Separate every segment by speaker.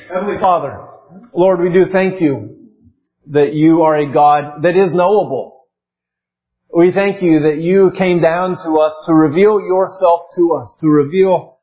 Speaker 1: Heavenly Father, Lord, we do thank you that you are a God that is knowable. We thank you that you came down to us to reveal yourself to us, to reveal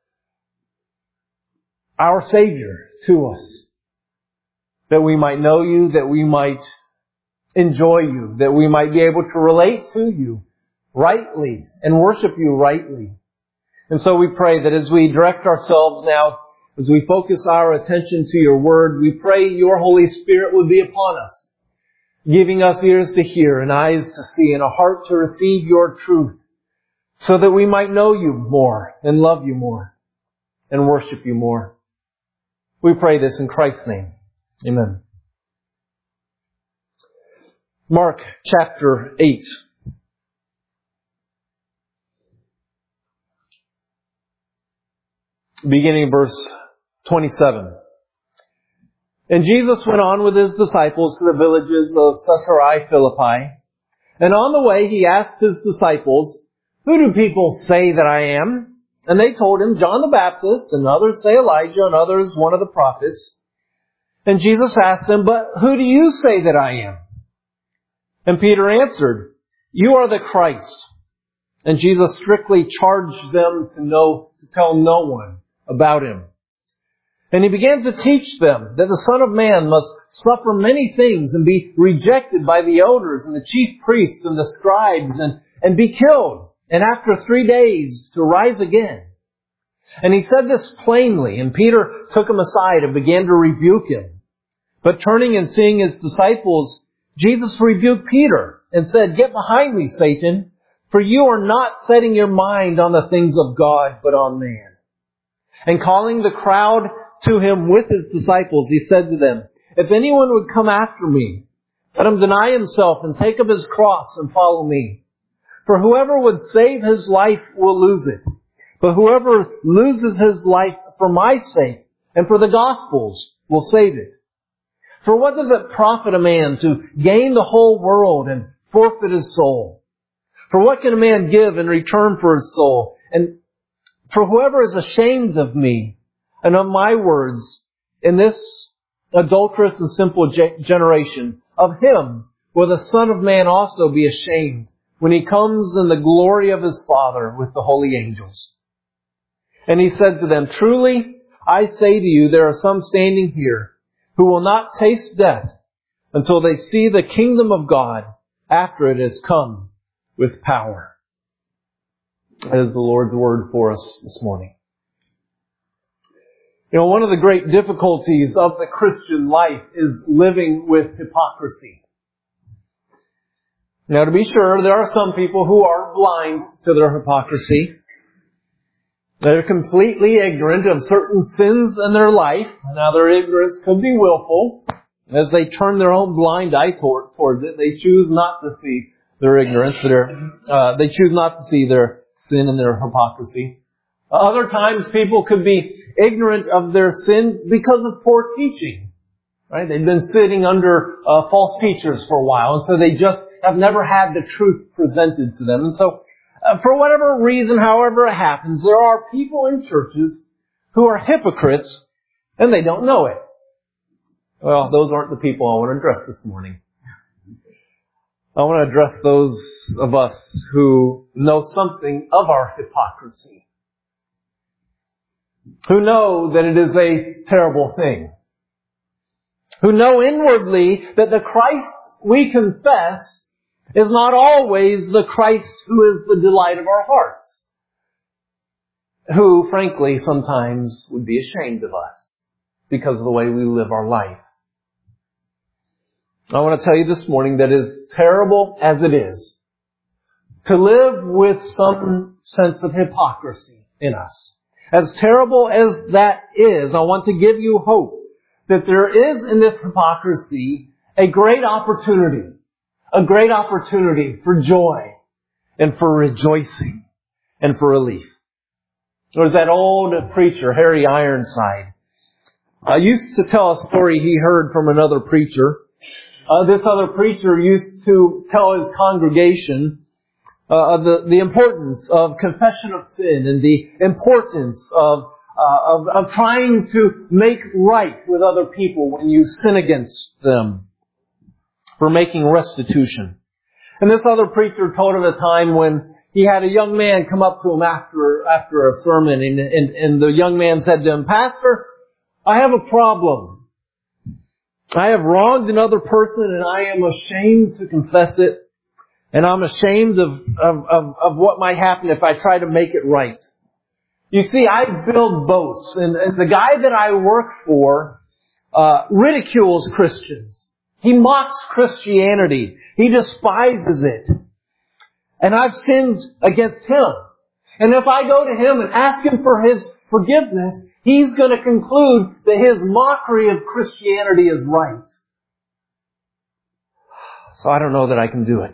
Speaker 1: our Savior to us, that we might know you, that we might enjoy you, that we might be able to relate to you rightly and worship you rightly. And so we pray that as we direct ourselves now, as we focus our attention to your word, we pray your Holy Spirit would be upon us, giving us ears to hear and eyes to see and a heart to receive your truth, so that we might know you more and love you more and worship you more. We pray this in Christ's name. Amen. Mark chapter 8. Beginning verse 27. And Jesus went on with his disciples to the villages of Caesarea Philippi. And on the way he asked his disciples, "Who do people say that I am?" And they told him, "John the Baptist, and others say Elijah, and others one of the prophets." And Jesus asked them, "But who do you say that I am?" And Peter answered, "You are the Christ." And Jesus strictly charged them to tell no one about him. And he began to teach them that the Son of Man must suffer many things and be rejected by the elders and the chief priests and the scribes and be killed, and after 3 days to rise again. And he said this plainly, and Peter took him aside and began to rebuke him. But turning and seeing his disciples, Jesus rebuked Peter and said, "Get behind me, Satan, for you are not setting your mind on the things of God, but on man." And calling the crowd to him with his disciples, he said to them, "If anyone would come after me, let him deny himself and take up his cross and follow me. For whoever would save his life will lose it. But whoever loses his life for my sake and for the gospel's will save it. For what does it profit a man to gain the whole world and forfeit his soul? For what can a man give in return for his soul? And for whoever is ashamed of me and of my words in this adulterous and simple generation, of him will the Son of Man also be ashamed when he comes in the glory of his Father with the holy angels." And he said to them, "Truly, I say to you, there are some standing here who will not taste death until they see the kingdom of God after it has come with power." That is the Lord's word for us this morning. You know, one of the great difficulties of the Christian life is living with hypocrisy. Now, to be sure, there are some people who are blind to their hypocrisy. They're completely ignorant of certain sins in their life. Now, their ignorance could be willful. As they turn their own blind eye towards it, they choose not to see their ignorance. They choose not to see their sin and their hypocrisy. Other times, people could be ignorant of their sin because of poor teaching. Right? They've been sitting under false teachers for a while, and so they just have never had the truth presented to them. And so, for whatever reason, however it happens, there are people in churches who are hypocrites, and they don't know it. Well, those aren't the people I want to address this morning. I want to address those of us who know something of our hypocrisy, who know that it is a terrible thing, who know inwardly that the Christ we confess is not always the Christ who is the delight of our hearts, who, frankly, sometimes would be ashamed of us because of the way we live our life. I want to tell you this morning that as terrible as it is to live with some sense of hypocrisy in us, as terrible as that is, I want to give you hope that there is in this hypocrisy a great opportunity for joy and for rejoicing and for relief. There's that old preacher, Harry Ironside, used to tell a story he heard from another preacher. This other preacher used to tell his congregation the importance of confession of sin and the importance of of trying to make right with other people when you sin against them, for making restitution. And this other preacher told of a time when he had a young man come up to him after a sermon, and the young man said to him, "Pastor, I have a problem. I have wronged another person, and I am ashamed to confess it, and I'm ashamed of what might happen if I try to make it right. You see, I build boats, and the guy that I work for ridicules Christians. He mocks Christianity. He despises it. And I've sinned against him. And if I go to him and ask him for his forgiveness, he's going to conclude that his mockery of Christianity is right. So I don't know that I can do it."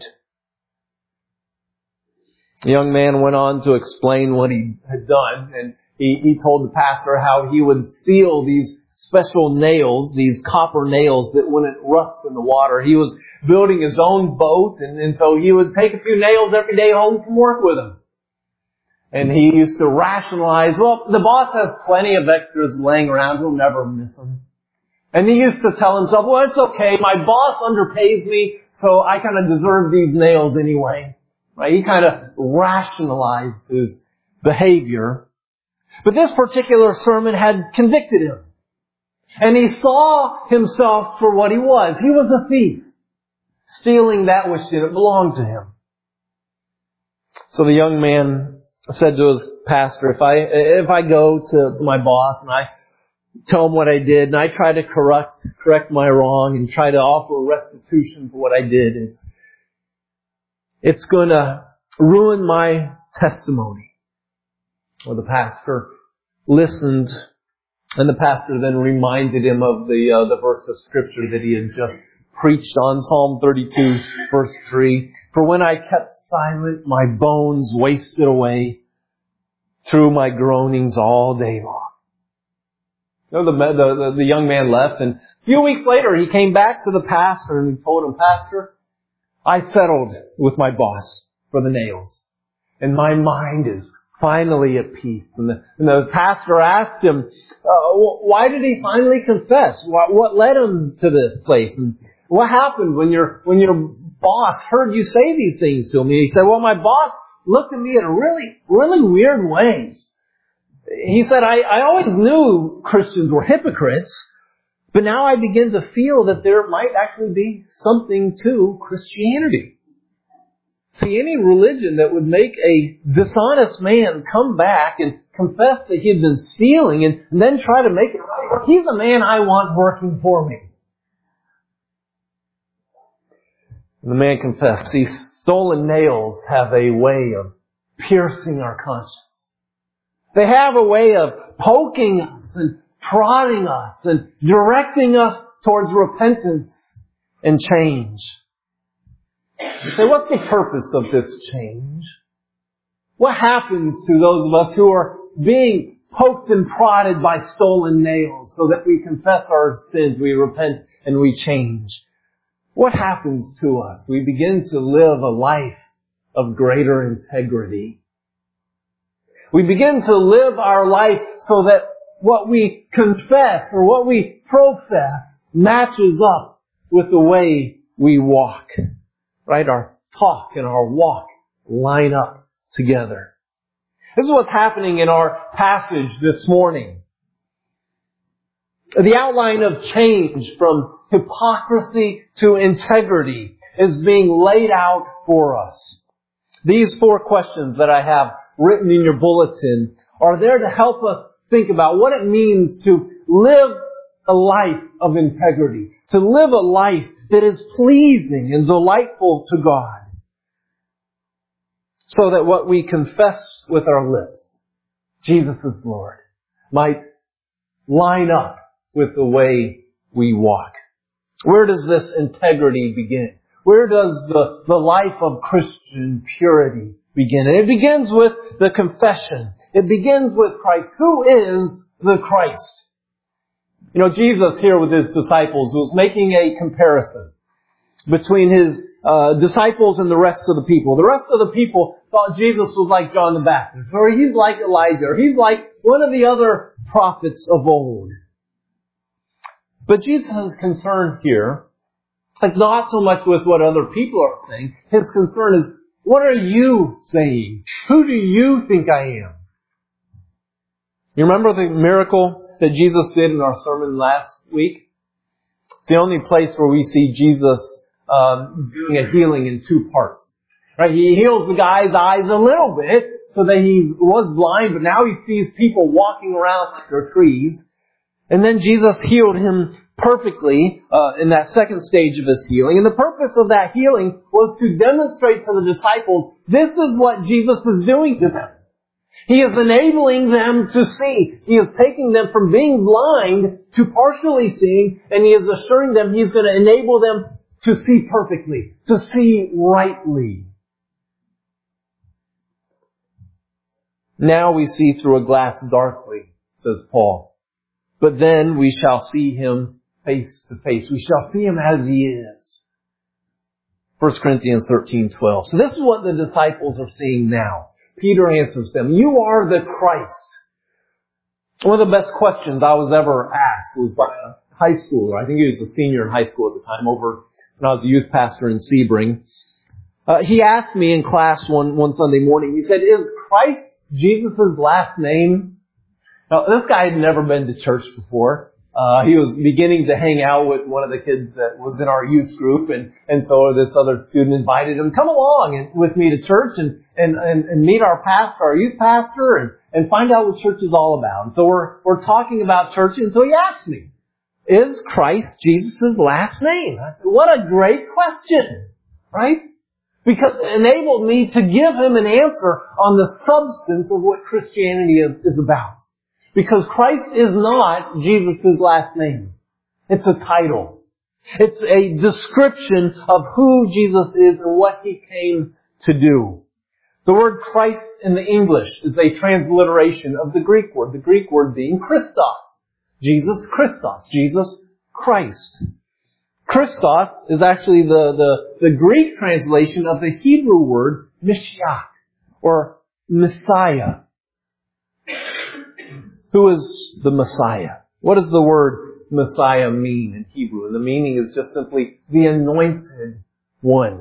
Speaker 1: The young man went on to explain what he had done, and he told the pastor how he would steal these special nails, these copper nails that wouldn't rust in the water. He was building his own boat, and so he would take a few nails every day home from work with him. And he used to rationalize, well, the boss has plenty of extras laying around, he'll never miss them. And he used to tell himself, well, it's okay, my boss underpays me, so I kind of deserve these nails anyway. Right? He kind of rationalized his behavior. But this particular sermon had convicted him. And he saw himself for what he was. He was a thief, stealing that which didn't belong to him. So the young man said to his pastor, if I go to my boss and I tell him what I did and I try to correct my wrong and try to offer restitution for what I did, it's going to ruin my testimony. Well, the pastor listened, and the pastor then reminded him of the verse of Scripture that he had just preached on, Psalm 32, verse 3. "For when I kept silent, my bones wasted away through my groanings all day long." You know, the young man left, and a few weeks later he came back to the pastor and he told him, "Pastor, I settled with my boss for the nails, and my mind is finally at peace." And the pastor asked him, why did he finally confess? What led him to this place? And what happened when your boss heard you say these things to him? And he said, well, my boss looked at me in a really, really weird way. He said, I always knew Christians were hypocrites, but now I begin to feel that there might actually be something to Christianity. See, any religion that would make a dishonest man come back and confess that he had been stealing and then try to make it right, he's the man I want working for me. And the man confessed. These stolen nails have a way of piercing our conscience. They have a way of poking us and prodding us and directing us towards repentance and change. You say, what's the purpose of this change? What happens to those of us who are being poked and prodded by stolen nails so that we confess our sins, we repent, and we change? What happens to us? We begin to live a life of greater integrity. We begin to live our life so that what we confess or what we profess matches up with the way we walk. Right? Our talk and our walk line up together. This is what's happening in our passage this morning. The outline of change from hypocrisy to integrity is being laid out for us. These 4 questions that I have written in your bulletin are there to help us think about what it means to live a life of integrity, to live a life that is pleasing and delightful to God, so that what we confess with our lips, Jesus is Lord, might line up with the way we walk. Where does this integrity begin? Where does the life of Christian purity begin? And it begins with the confession. It begins with Christ. Who is the Christ? You know, Jesus here with His disciples was making a comparison between His disciples and the rest of the people. The rest of the people thought Jesus was like John the Baptist, or he's like Elijah, or he's like one of the other prophets of old. But Jesus' concern here is not so much with what other people are saying. His concern is, what are you saying? Who do you think I am? You remember the miracle that Jesus did in our sermon last week? It's the only place where we see Jesus doing a healing in two parts. Right? He heals the guy's eyes a little bit so that he was blind, but now he sees people walking around like they're trees. And then Jesus healed him perfectly in that second stage of his healing. And the purpose of that healing was to demonstrate to the disciples, this is what Jesus is doing to them. He is enabling them to see. He is taking them from being blind to partially seeing, and He is assuring them He's going to enable them to see perfectly, to see rightly. Now we see through a glass darkly, says Paul. But then we shall see Him face to face. We shall see Him as He is. 1 Corinthians 13:12. So this is what the disciples are seeing now. Peter answers them, you are the Christ. One of the best questions I was ever asked was by a high schooler. I think he was a senior in high school at the time, over when I was a youth pastor in Sebring. He asked me in class one Sunday morning, he said, is Christ Jesus' last name? Now, this guy had never been to church before. He was beginning to hang out with one of the kids that was in our youth group, and so this other student invited him, come along with me to church and meet our pastor, our youth pastor, and find out what church is all about. And so we're talking about church, and so he asked me, is Christ Jesus' last name? I said, what a great question, right? Because it enabled me to give him an answer on the substance of what Christianity is about. Because Christ is not Jesus' last name. It's a title. It's a description of who Jesus is and what He came to do. The word Christ in the English is a transliteration of the Greek word being Christos. Jesus Christos. Jesus Christ. Christos is actually the Greek translation of the Hebrew word Mashiach, or Messiah. Who is the Messiah? What does the word Messiah mean in Hebrew? And the meaning is just simply the anointed one.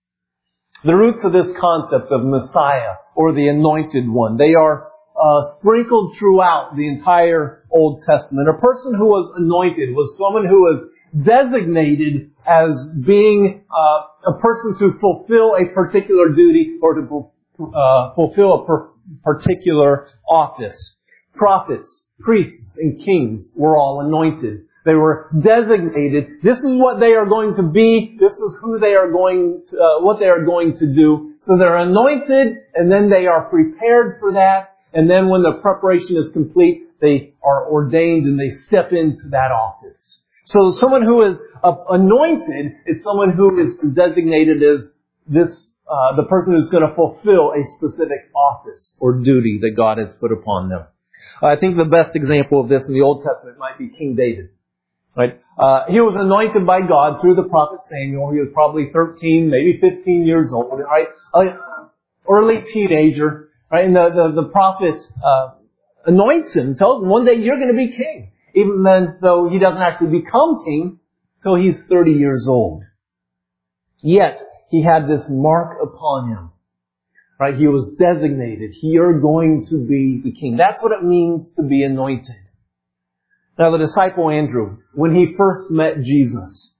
Speaker 1: The roots of this concept of Messiah, or the anointed one, they are sprinkled throughout the entire Old Testament. A person who was anointed was someone who was designated as being a person to fulfill a particular duty or to fulfill a particular office. Prophets, priests, and kings were all anointed. They were designated. This is what they are going to be. This is who they are going to, what they are going to do. So they're anointed, and then they are prepared for that. And then when the preparation is complete, they are ordained and they step into that office. So someone who is anointed is someone who is designated as the person who's going to fulfill a specific office or duty that God has put upon them. I think the best example of this in the Old Testament might be King David. Right? He was anointed by God through the prophet Samuel. He was probably 13, maybe 15 years old, right? Early teenager, right? And the prophet anoints him, tells him one day you're going to be king. Even then, though he doesn't actually become king till he's 30 years old. Yet, he had this mark upon him. Right? He was designated. You're going to be the king. That's what it means to be anointed. Now the disciple Andrew, when he first met Jesus,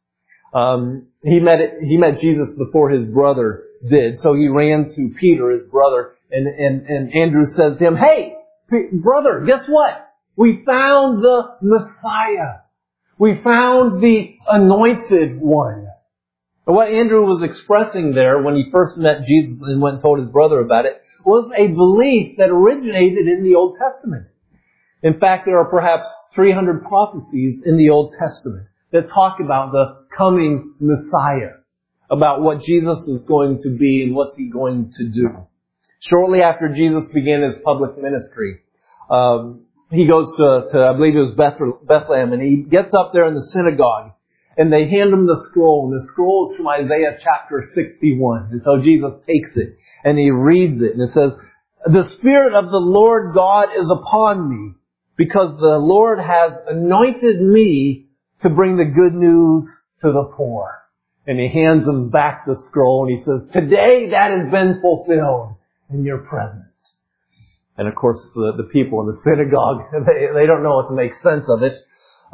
Speaker 1: he met Jesus before his brother did. So he ran to Peter, his brother, and Andrew says to him, hey, brother, guess what? We found the Messiah. We found the anointed one. But what Andrew was expressing there when he first met Jesus and went and told his brother about it was a belief that originated in the Old Testament. In fact, there are perhaps 300 prophecies in the Old Testament that talk about the coming Messiah, about what Jesus is going to be and what's He going to do. Shortly after Jesus began His public ministry, he goes to I believe it was Bethlehem, and he gets up there in the synagogue. And they hand him the scroll, and the scroll is from Isaiah chapter 61. And so Jesus takes it, and he reads it, and it says, "The Spirit of the Lord God is upon me, because the Lord has anointed me to bring the good news to the poor." And he hands them back the scroll, and he says, "Today that has been fulfilled in your presence." And of course, the people in the synagogue, they don't know what to make sense of it.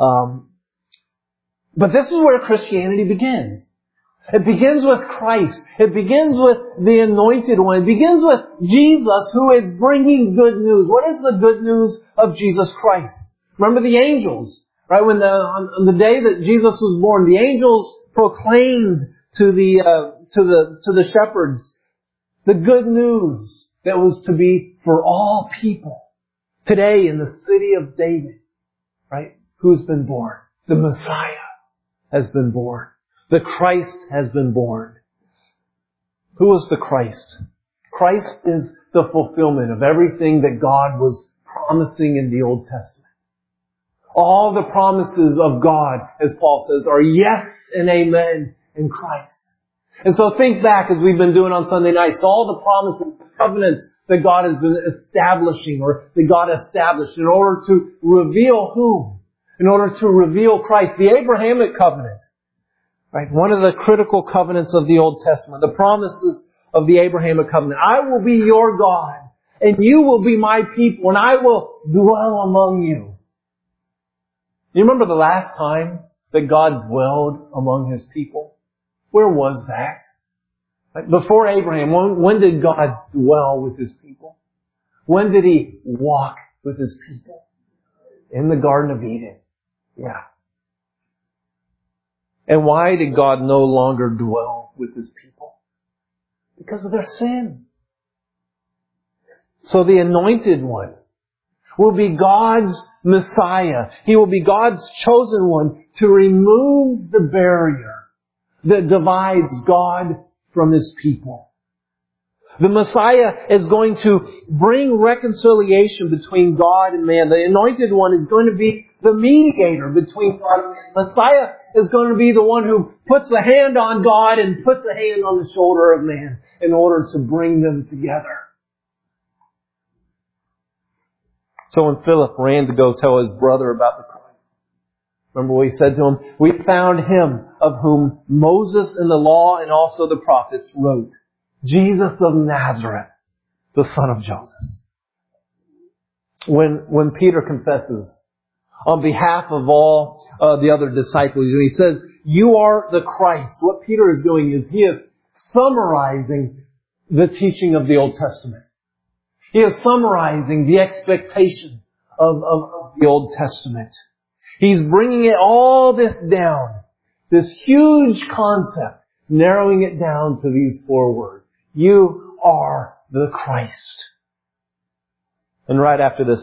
Speaker 1: But this is where Christianity begins. It begins with Christ. It begins with the Anointed One. It begins with Jesus, who is bringing good news. What is the good news of Jesus Christ? Remember the angels, right? On the day that Jesus was born, the angels proclaimed to the shepherds the good news that was to be for all people. Today in the city of David, right? Who's been born? The Messiah has been born. The Christ has been born. Who is the Christ? Christ is the fulfillment of everything that God was promising in the Old Testament. All the promises of God, as Paul says, are yes and amen in Christ. And so think back, as we've been doing on Sunday nights, all the promises, the covenants that God has been establishing, or that God established in order to reveal whom? In order to reveal Christ. The Abrahamic covenant. Right? One of the critical covenants of the Old Testament. The promises of the Abrahamic covenant. I will be your God, and you will be my people, and I will dwell among you. You remember the last time that God dwelled among His people? Where was that? Right? Before Abraham, when did God dwell with His people? When did He walk with His people? In the Garden of Eden. Yeah. And why did God no longer dwell with His people? Because of their sin. So the Anointed One will be God's Messiah. He will be God's chosen one to remove the barrier that divides God from His people. The Messiah is going to bring reconciliation between God and man. The Anointed One is going to be the mediator between God and man. The Messiah is going to be the one who puts a hand on God and puts a hand on the shoulder of man in order to bring them together. So when Philip ran to go tell his brother about the Christ, remember what he said to him? "We found Him of whom Moses in the law and also the prophets wrote. Jesus of Nazareth, the son of Joseph." When Peter confesses on behalf of all the other disciples, he says, "You are the Christ." What Peter is doing is he is summarizing the teaching of the Old Testament. He is summarizing the expectation of the Old Testament. He's bringing it all this down, this huge concept, narrowing it down to these 4 words. You are the Christ. And right after this,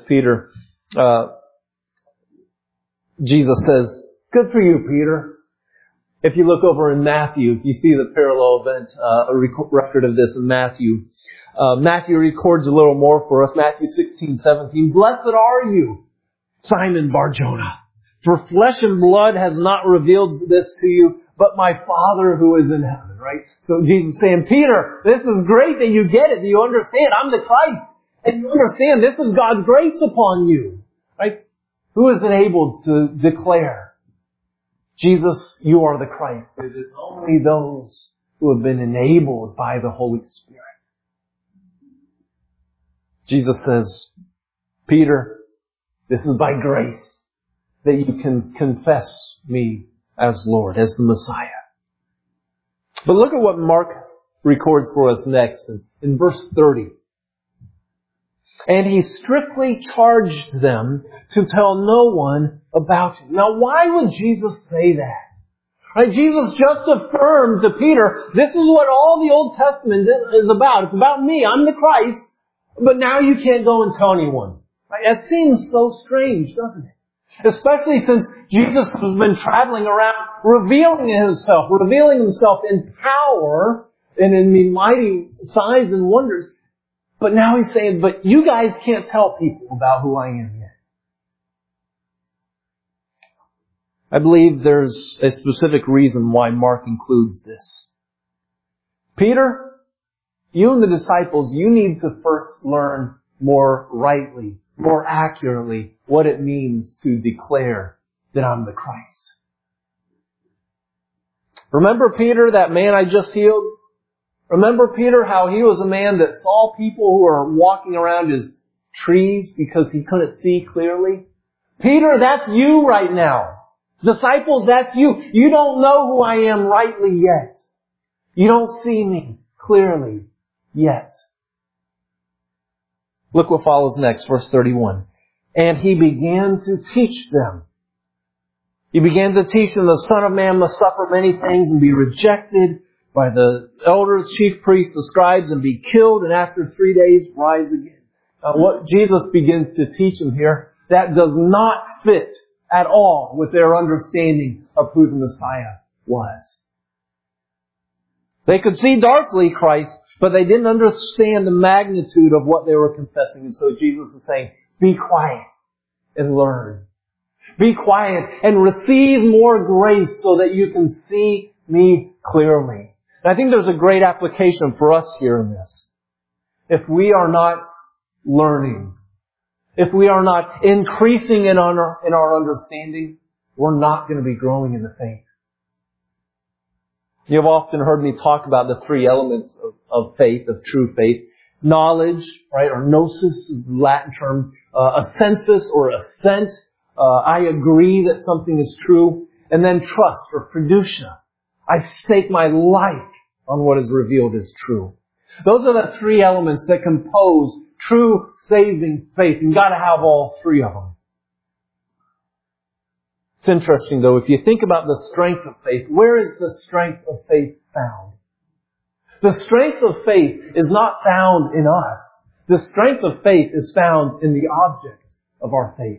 Speaker 1: Jesus says, "Good for you, Peter." If you look over in Matthew, you see the parallel event, a record of this in Matthew. Matthew records a little more for us. Matthew 16:17. "Blessed are you, Simon Bar-Jonah, for flesh and blood has not revealed this to you, but my Father who is in heaven." Right? So Jesus is saying, Peter, this is great that you get it, that you understand I'm the Christ. And you understand this is God's grace upon you. Right? Who is able to declare, Jesus, you are the Christ? It is only those who have been enabled by the Holy Spirit. Jesus says, Peter, this is by grace that you can confess me as Lord, as the Messiah. But look at what Mark records for us next in verse 30. "And he strictly charged them to tell no one about him." Now, why would Jesus say that? Right? Jesus just affirmed to Peter, this is what all the Old Testament is about. It's about me. I'm the Christ. But now you can't go and tell anyone. Right? That seems so strange, doesn't it? Especially since Jesus has been traveling around revealing Himself in power and in mighty signs and wonders. But now He's saying, but you guys can't tell people about who I am yet. I believe there's a specific reason why Mark includes this. Peter, you and the disciples, you need to first learn more rightly, more accurately, what it means to declare that I'm the Christ. Remember Peter, that man I just healed? Remember Peter, how he was a man that saw people who were walking around as trees because he couldn't see clearly? Peter, that's you right now. Disciples, that's you. You don't know who I am rightly yet. You don't see me clearly yet. Look what follows next, verse 31. And he began to teach them. He began to teach them the Son of Man must suffer many things and be rejected by the elders, chief priests, the scribes, and be killed, and after 3 days rise again. Now, what Jesus begins to teach them here, that does not fit at all with their understanding of who the Messiah was. They could see darkly Christ, but they didn't understand the magnitude of what they were confessing. And so Jesus is saying, be quiet and learn. Be quiet and receive more grace so that you can see me clearly. And I think there's a great application for us here in this. If we are not learning, if we are not increasing in our understanding, we're not going to be growing in the faith. You've often heard me talk about the three elements of faith, of true faith. Knowledge, right, or gnosis, Latin term, a census or assent. I agree that something is true. And then trust or fiducia. I stake my life on what is revealed as true. Those are the three elements that compose true saving faith. You've got to have all three of them. It's interesting though, if you think about the strength of faith, where is the strength of faith found? The strength of faith is not found in us. The strength of faith is found in the object of our faith.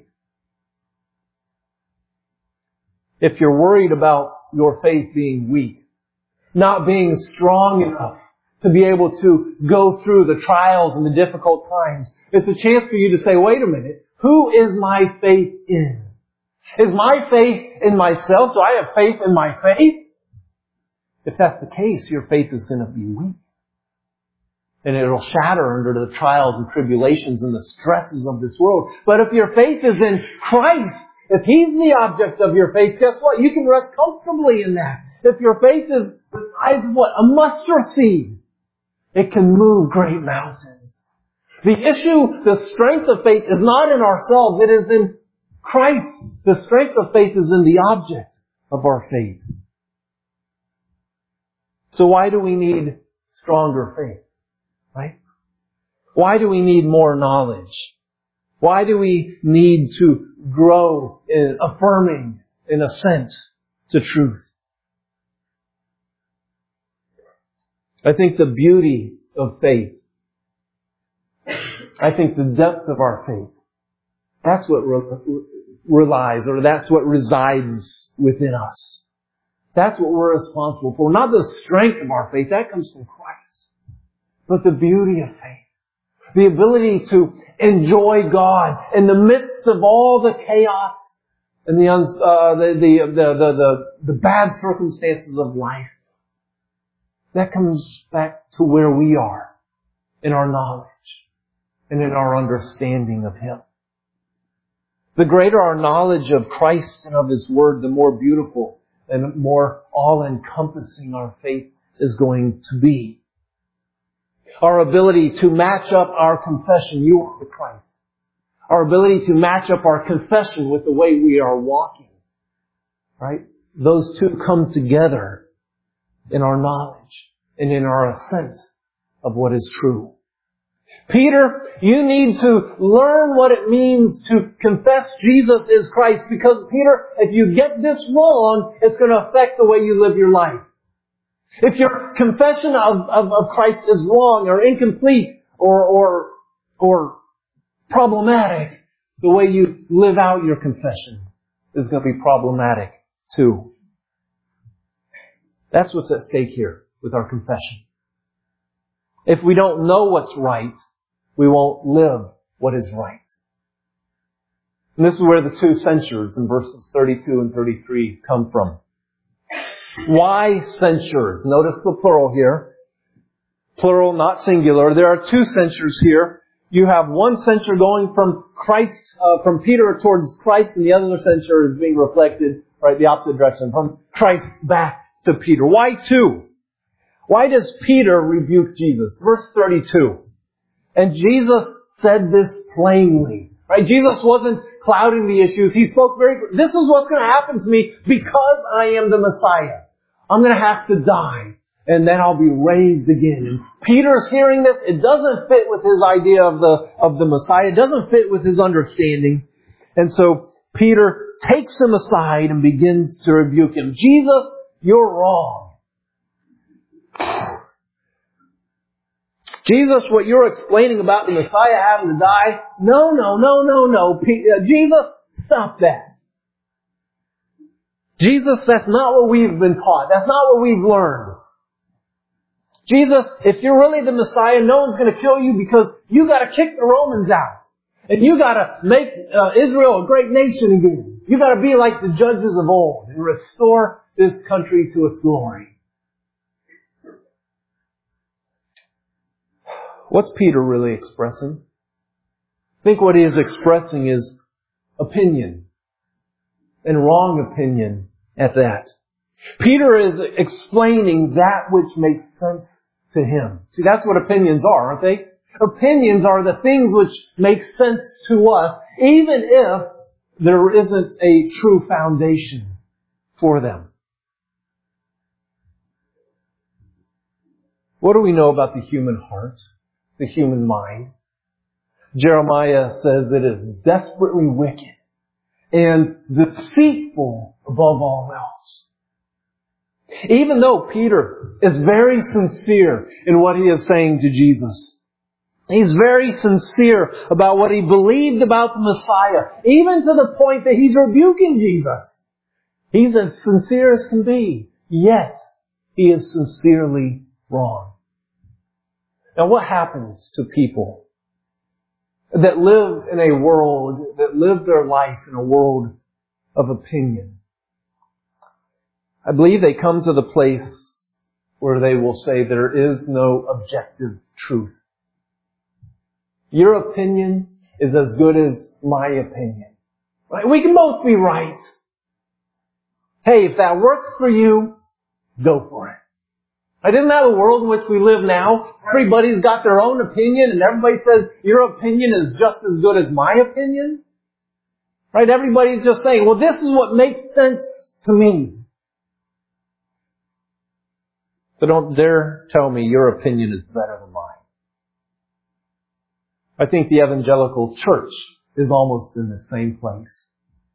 Speaker 1: If you're worried about your faith being weak, not being strong enough to be able to go through the trials and the difficult times, it's a chance for you to say, wait a minute, who is my faith in? Is my faith in myself? Do I have faith in my faith? If that's the case, your faith is going to be weak. And it'll shatter under the trials and tribulations and the stresses of this world. But if your faith is in Christ, if He's the object of your faith, guess what? You can rest comfortably in that. If your faith is the size of what? A mustard seed. It can move great mountains. The issue, the strength of faith is not in ourselves. It is in Christ. The strength of faith is in the object of our faith. So why do we need stronger faith? Right? Why do we need more knowledge? Why do we need to grow in affirming in assent to truth? I think the beauty of faith, I think the depth of our faith, that's what relies, or that's what resides within us. That's what we're responsible for. Not the strength of our faith, that comes from Christ. But the beauty of faith. The ability to enjoy God in the midst of all the chaos and the bad circumstances of life. That comes back to where we are in our knowledge and in our understanding of Him. The greater our knowledge of Christ and of His Word, the more beautiful and more all-encompassing our faith is going to be. Our ability to match up our confession, you are the Christ. Our ability to match up our confession with the way we are walking. Right? Those two come together in our knowledge and in our assent of what is true. Peter, you need to learn what it means to confess Jesus is Christ, because Peter, if you get this wrong, it's going to affect the way you live your life. If your confession of Christ is wrong or incomplete or problematic, the way you live out your confession is going to be problematic too. That's what's at stake here with our confession. If we don't know what's right, we won't live what is right. And this is where the two censures in verses 32 and 33 come from. Why censures? Notice the plural here. Plural, not singular. There are two censures here. You have one censure going from Christ, from Peter towards Christ, and the other censure is being reflected, right, the opposite direction, from Christ back to Peter. Why two? Why does Peter rebuke Jesus? Verse 32. And Jesus said this plainly. Right? Jesus wasn't clouding the issues. He spoke this is what's going to happen to me because I am the Messiah. I'm going to have to die. And then I'll be raised again. And Peter's hearing this. It doesn't fit with his idea of the Messiah. It doesn't fit with his understanding. And so Peter takes him aside and begins to rebuke him. Jesus, you're wrong. Jesus, what you're explaining about the Messiah having to die, no. Jesus, stop that. Jesus, that's not what we've been taught. That's not what we've learned. Jesus, if you're really the Messiah, no one's going to kill you because you got to kick the Romans out. And you got to make Israel a great nation again. You got to be like the judges of old and restore this country to its glory. What's Peter really expressing? I think what he is expressing is opinion. And wrong opinion at that. Peter is explaining that which makes sense to him. See, that's what opinions are, aren't they? Opinions are the things which make sense to us, even if there isn't a true foundation for them. What do we know about the human heart? The human mind? Jeremiah says it is desperately wicked and deceitful above all else. Even though Peter is very sincere in what he is saying to Jesus, he's very sincere about what he believed about the Messiah, even to the point that he's rebuking Jesus. He's as sincere as can be, yet he is sincerely wrong. Now what happens to people that live in a world, that live their life in a world of opinion? I believe they come to the place where they will say there is no objective truth. Your opinion is as good as my opinion. Right? We can both be right. Hey, if that works for you, go for it. Right? Isn't that the world in which we live now? Everybody's got their own opinion and everybody says your opinion is just as good as my opinion. Right? Everybody's just saying, well, this is what makes sense to me. So don't dare tell me your opinion is better than mine. I think the evangelical church is almost in the same place.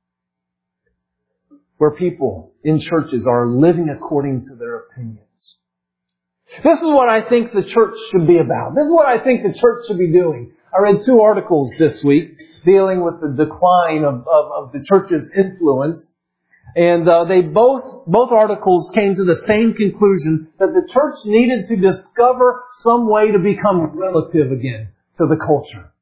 Speaker 1: Where people in churches are living according to their opinions. This is what I think the church should be about. This is what I think the church should be doing. I read 2 articles this week dealing with the decline of the church's influence. And they both articles came to the same conclusion that the church needed to discover some way to become relative again to the culture.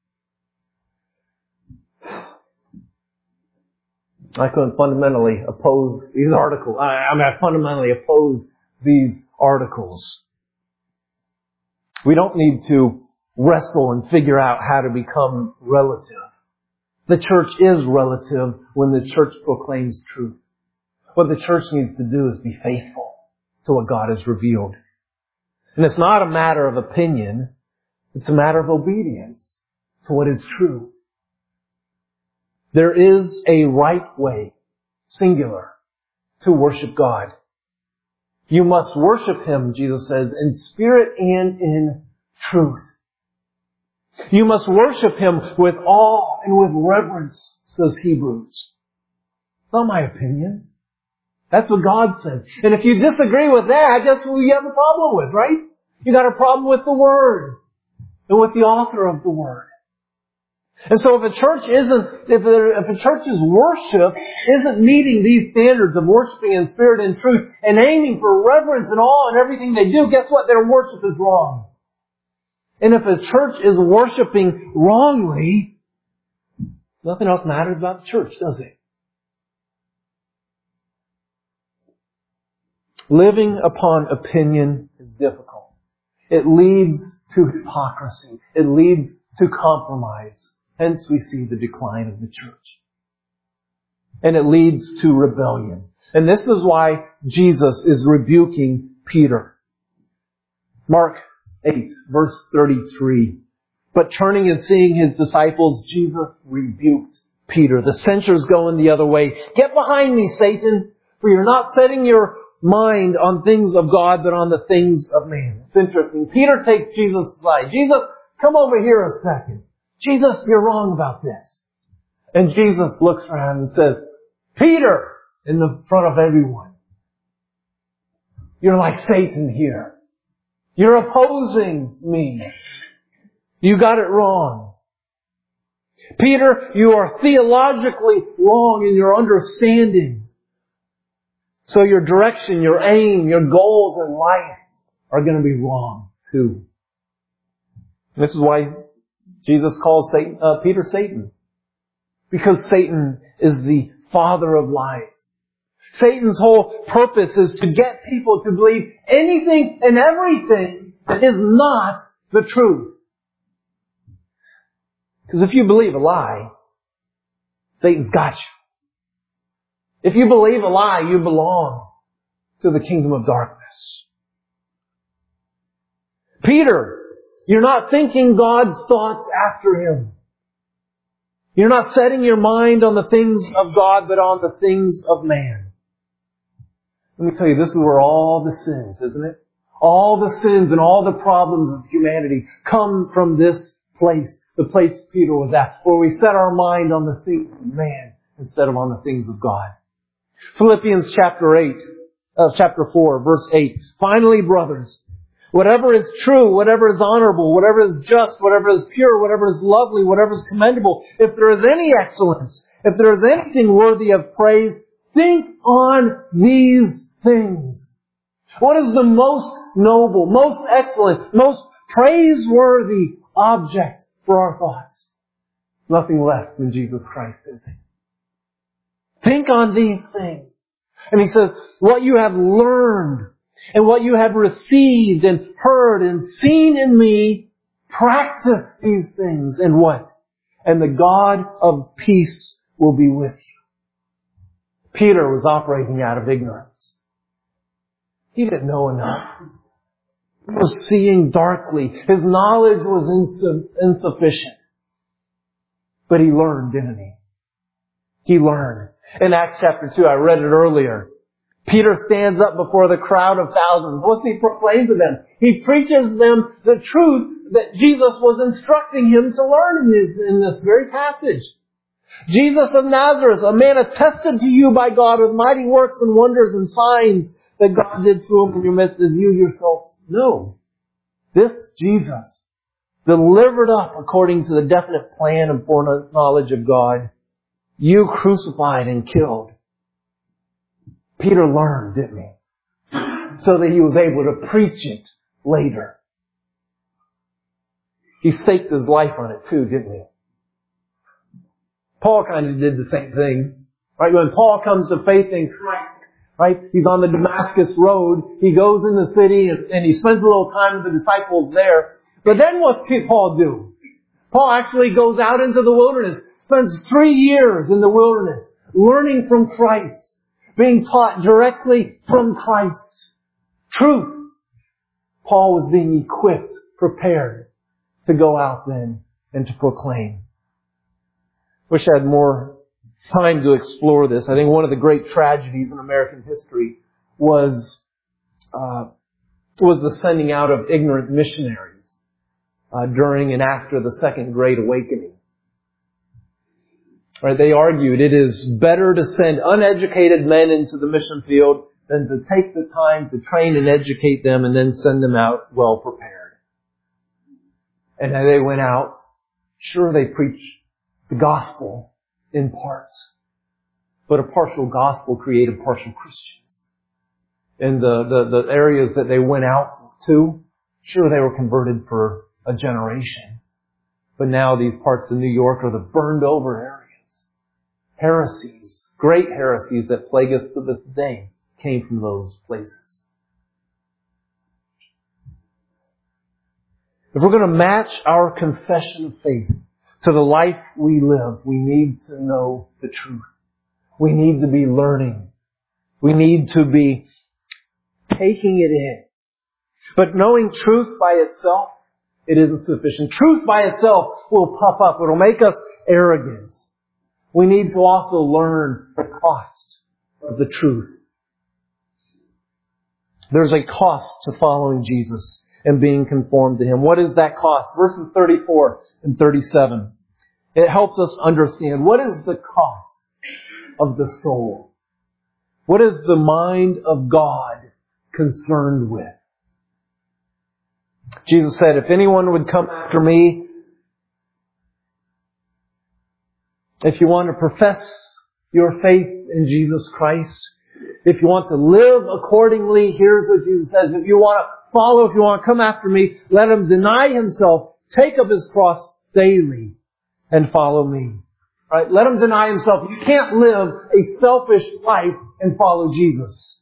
Speaker 1: I couldn't fundamentally oppose these articles. I fundamentally oppose these articles. We don't need to wrestle and figure out how to become relative. The church is relative when the church proclaims truth. What the church needs to do is be faithful to what God has revealed. And it's not a matter of opinion. It's a matter of obedience to what is true. There is a right way, singular, to worship God. You must worship Him, Jesus says, in spirit and in truth. You must worship Him with awe and with reverence, says Hebrews. Not my opinion. That's what God says. And if you disagree with that, that's what you have a problem with, right? You got a problem with the Word and with the author of the Word. And so if a church's worship isn't meeting these standards of worshiping in spirit and truth and aiming for reverence and awe in everything they do, guess what? Their worship is wrong. And if a church is worshiping wrongly, Nothing else matters about the church, does it? Living upon opinion is difficult. It leads to hypocrisy. It leads to compromise. Hence we see the decline of the church. And it leads to rebellion. And this is why Jesus is rebuking Peter. Mark 8, verse 33. But turning and seeing his disciples, Jesus rebuked Peter. The censure's going the other way. Get behind me, Satan, for you're not setting your mind on things of God, but on the things of man. It's interesting. Peter takes Jesus' aside. Jesus, come over here a second. Jesus, you're wrong about this. And Jesus looks around and says, Peter, in the front of everyone, you're like Satan here. You're opposing me. You got it wrong. Peter, you are theologically wrong in your understanding. So your direction, your aim, your goals in life are going to be wrong too. This is why Jesus calls Peter Satan. Because Satan is the father of lies. Satan's whole purpose is to get people to believe anything and everything that is not the truth. Because if you believe a lie, Satan's got you. If you believe a lie, you belong to the kingdom of darkness. Peter, you're not thinking God's thoughts after Him. You're not setting your mind on the things of God, but on the things of man. Let me tell you, this is where all the sins, isn't it? All the sins and all the problems of humanity come from this place, the place Peter was at, where we set our mind on the things of man instead of on the things of God. Philippians chapter 4, verse 8. Finally, brothers, whatever is true, whatever is honorable, whatever is just, whatever is pure, whatever is lovely, whatever is commendable, if there is any excellence, if there is anything worthy of praise, think on these things. What is the most noble, most excellent, most praiseworthy object for our thoughts? Nothing less than Jesus Christ, is it? Think on these things. And he says, what you have learned and what you have received and heard and seen in me, practice these things. And what? And the God of peace will be with you. Peter was operating out of ignorance. He didn't know enough. He was seeing darkly. His knowledge was insufficient. But he learned, didn't he? He learned. In Acts chapter 2, I read it earlier. Peter stands up before the crowd of thousands. What's he proclaim to them? He preaches them the truth that Jesus was instructing him to learn in this very passage. Jesus of Nazareth, a man attested to you by God with mighty works and wonders and signs that God did through him in your midst, as you yourselves know. This Jesus, delivered up according to the definite plan and foreknowledge of God, you crucified and killed. Peter learned, didn't he? So that he was able to preach it later. He staked his life on it too, didn't he? Paul kind of did the same thing. Right? When Paul comes to faith in Christ, right? He's on the Damascus road. He goes in the city and he spends a little time with the disciples there. But then what did Paul do? Paul actually goes out into the wilderness. Spends 3 years in the wilderness learning from Christ, being taught directly from Christ. Truth. Paul was being equipped, prepared to go out then and to proclaim. Wish I had more time to explore this. I think one of the great tragedies in American history was the sending out of ignorant missionaries during and after the Second Great Awakening. Right, they argued it is better to send uneducated men into the mission field than to take the time to train and educate them and then send them out well prepared. And as they went out, sure they preached the gospel in parts, but a partial gospel created partial Christians. In the areas that they went out to, sure they were converted for a generation, but now these parts of New York are the burned over areas. heresies, great heresies that plague us to this day, came from those places. If we're going to match our confession of faith to the life we live, we need to know the truth. We need to be learning. We need to be taking it in. But knowing truth by itself, it isn't sufficient. Truth by itself will puff up. It'll make us arrogant. We need to also learn the cost of the truth. There's a cost to following Jesus and being conformed to Him. What is that cost? Verses 34 and 37. It helps us understand what is the cost of the soul. What is the mind of God concerned with? Jesus said, if anyone would come after me, if you want to profess your faith in Jesus Christ, if you want to live accordingly, here's what Jesus says. If you want to follow, if you want to come after me, let him deny himself, take up his cross daily, and follow me. Right? Let him deny himself. You can't live a selfish life and follow Jesus.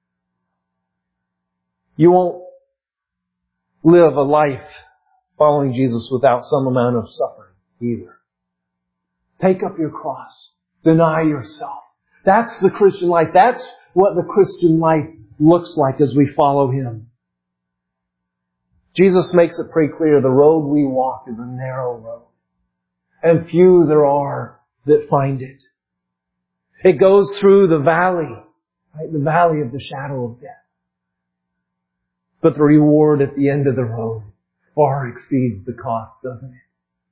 Speaker 1: You won't live a life following Jesus without some amount of suffering either. Take up your cross. Deny yourself. That's the Christian life. That's what the Christian life looks like as we follow Him. Jesus makes it pretty clear the road we walk is a narrow road. And few there are that find it. It goes through the valley, right? The valley of the shadow of death. But the reward at the end of the road far exceeds the cost, doesn't it?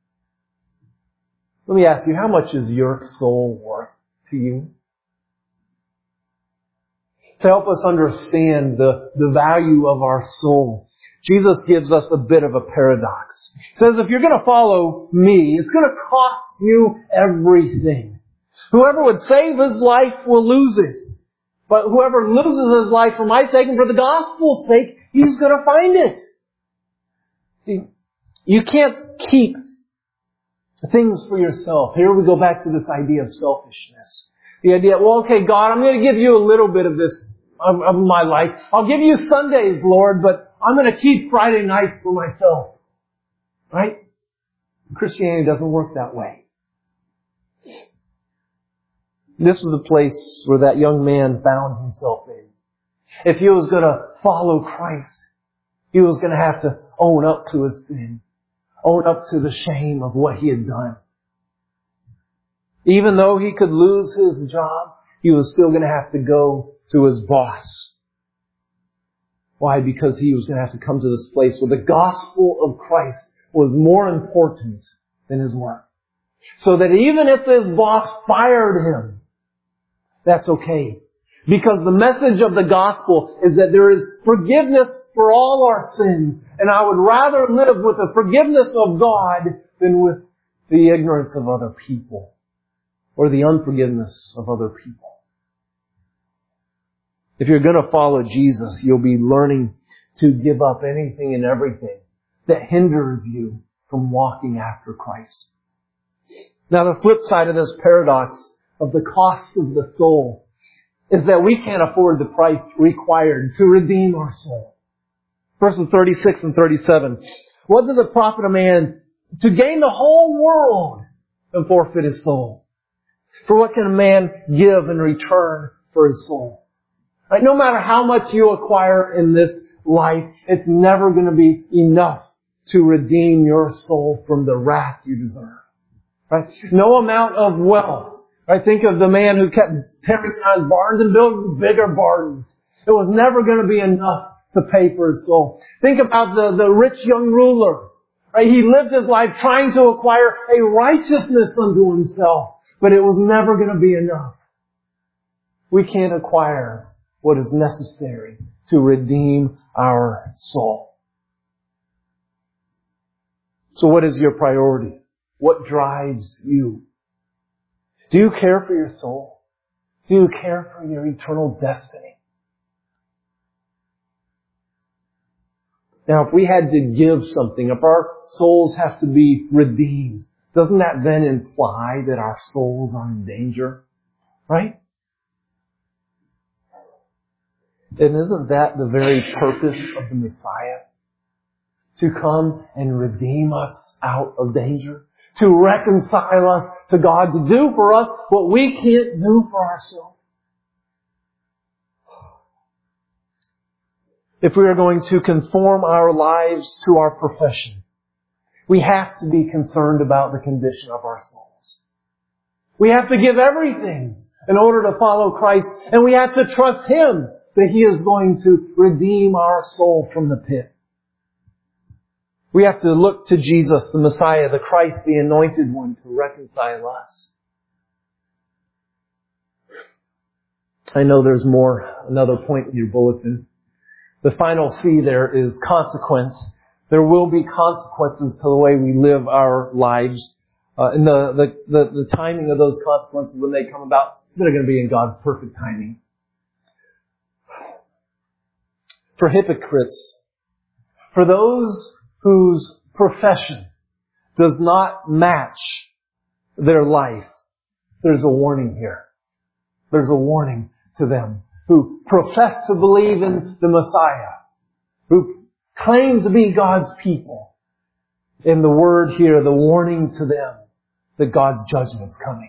Speaker 1: Let me ask you, how much is your soul worth to you? To help us understand the value of our soul, Jesus gives us a bit of a paradox. He says, if you're going to follow me, it's going to cost you everything. Whoever would save his life will lose it. But whoever loses his life for my sake and for the gospel's sake, he's going to find it. See, you can't keep things for yourself. Here we go back to this idea of selfishness. The idea, well, okay, God, I'm going to give you a little bit of this, of my life. I'll give you Sundays, Lord, but I'm going to keep Friday nights for myself. Right? Christianity doesn't work that way. This was the place where that young man found himself in. If he was going to follow Christ, he was going to have to own up to his sin. Own up to the shame of what he had done. Even though he could lose his job, he was still going to have to go to his boss. Why? Because he was going to have to come to this place where the gospel of Christ was more important than his work. So that even if his boss fired him, that's okay. Because the message of the gospel is that there is forgiveness for all our sins. And I would rather live with the forgiveness of God than with the ignorance of other people or the unforgiveness of other people. If you're going to follow Jesus, you'll be learning to give up anything and everything that hinders you from walking after Christ. Now, the flip side of this paradox of the cost of the soul is that we can't afford the price required to redeem our soul. Verses 36 and 37. What does it profit a man to gain the whole world and forfeit his soul? For what can a man give in return for his soul? Right? No matter how much you acquire in this life, it's never going to be enough to redeem your soul from the wrath you deserve. Right? No amount of wealth. Right? Think of the man who kept tearing down barns and building bigger barns. It was never going to be enough to pay for his soul. Think about the rich young ruler. Right? He lived his life trying to acquire a righteousness unto himself, but it was never going to be enough. We can't acquire what is necessary to redeem our soul. So what is your priority? What drives you? Do you care for your soul? Do you care for your eternal destiny? Now, if we had to give something, if our souls have to be redeemed, doesn't that then imply that our souls are in danger? Right? And isn't that the very purpose of the Messiah? To come and redeem us out of danger? To reconcile us to God? To do for us what we can't do for ourselves? If we are going to conform our lives to our profession, we have to be concerned about the condition of our souls. We have to give everything in order to follow Christ, and we have to trust Him that He is going to redeem our soul from the pit. We have to look to Jesus, the Messiah, the Christ, the Anointed One, to reconcile us. I know there's more, another point in your bulletin. The final C there is consequence. There will be consequences to the way we live our lives. And the timing of those consequences, when they come about, they're going to be in God's perfect timing. For hypocrites, for those whose profession does not match their life, there's a warning here. There's a warning to them who profess to believe in the Messiah, who claim to be God's people. In the word here, the warning to them that God's judgment is coming.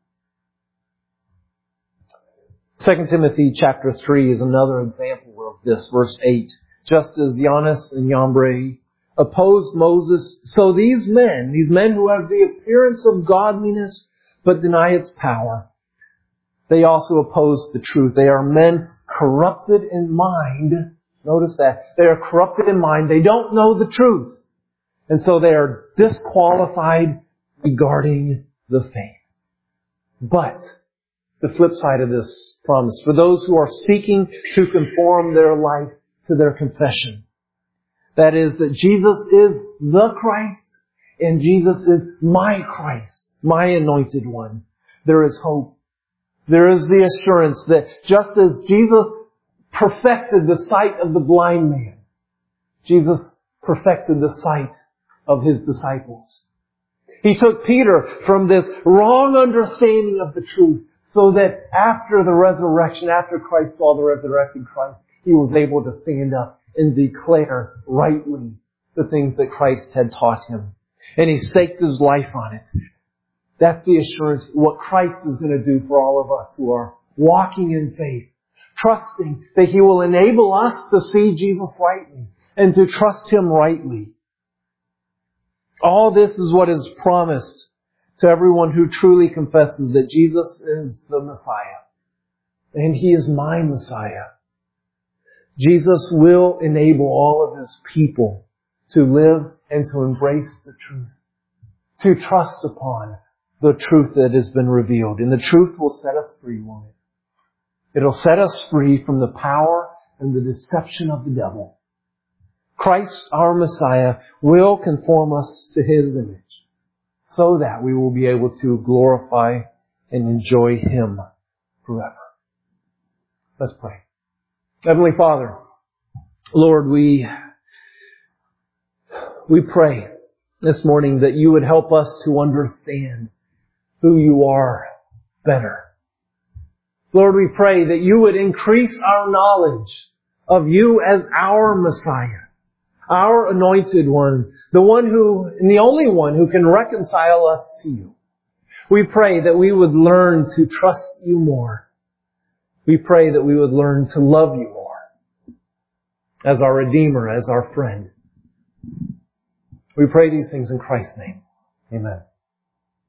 Speaker 1: 2 Timothy chapter 3 is another example of this. Verse 8. Just as Jannes and Jambres opposed Moses, so these men who have the appearance of godliness but deny its power, they also oppose the truth. They are men corrupted in mind. Notice that. They are corrupted in mind. They don't know the truth. And so they are disqualified regarding the faith. But the flip side of this promise, for those who are seeking to conform their life to their confession, that is, that Jesus is the Christ and Jesus is my Christ, my Anointed One, there is hope. There is the assurance that just as Jesus perfected the sight of the blind man, Jesus perfected the sight of His disciples. He took Peter from this wrong understanding of the truth so that after the resurrection, after Christ saw the resurrected Christ, he was able to stand up and declare rightly the things that Christ had taught him. And he staked his life on it. That's the assurance, what Christ is going to do for all of us who are walking in faith, trusting that He will enable us to see Jesus rightly and to trust Him rightly. All this is what is promised to everyone who truly confesses that Jesus is the Messiah. And He is my Messiah. Jesus will enable all of His people to live and to embrace the truth, to trust upon the truth that has been revealed. And the truth will set us free, won't it? It'll set us free from the power and the deception of the devil. Christ, our Messiah, will conform us to His image so that we will be able to glorify and enjoy Him forever. Let's pray. Heavenly Father, Lord, we pray this morning that You would help us to understand who You are better. Lord, we pray that You would increase our knowledge of You as our Messiah, our Anointed One, the one who, and the only one who can reconcile us to You. We pray that we would learn to trust You more. We pray that we would learn to love You more as our Redeemer, as our friend. We pray these things in Christ's name. Amen.